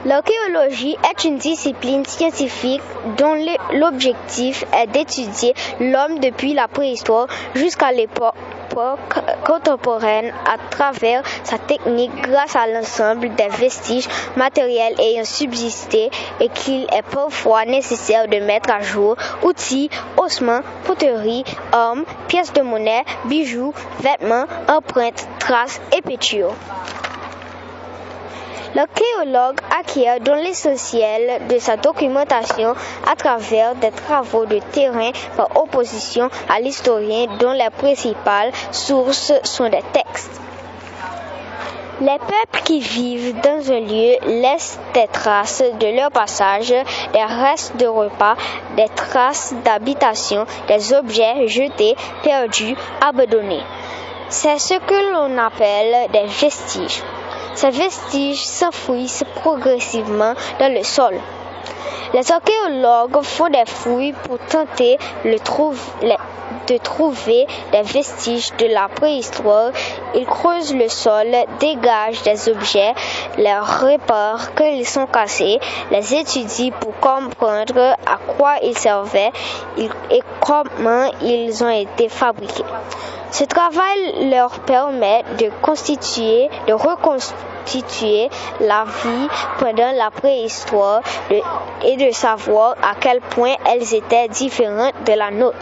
L'archéologie est une discipline scientifique dont l'objectif est d'étudier l'homme depuis la préhistoire jusqu'à l'époque contemporaine à travers sa technique grâce à l'ensemble des vestiges matériels ayant subsisté et qu'il est parfois nécessaire de mettre à jour outils, ossements, poteries, armes, pièces de monnaie, bijoux, vêtements, empreintes, traces et peintures. L'archéologue acquiert donc l'essentiel de sa documentation à travers des travaux de terrain par opposition à l'historien dont les principales sources sont des textes. Les peuples qui vivent dans un lieu laissent des traces de leur passage, des restes de repas, des traces d'habitation, des objets jetés, perdus, abandonnés. C'est ce que l'on appelle des vestiges. Ces vestiges s'enfouissent progressivement dans le sol. Les archéologues font des fouilles pour tenter de trouver des vestiges de la préhistoire. Ils creusent le sol, dégagent des objets, les réparent quand ils sont cassés, les étudient pour comprendre à quoi ils servaient et comment ils ont été fabriqués. Ce travail leur permet de reconstituer la vie pendant la préhistoire et de savoir à quel point elles étaient différentes de la nôtre.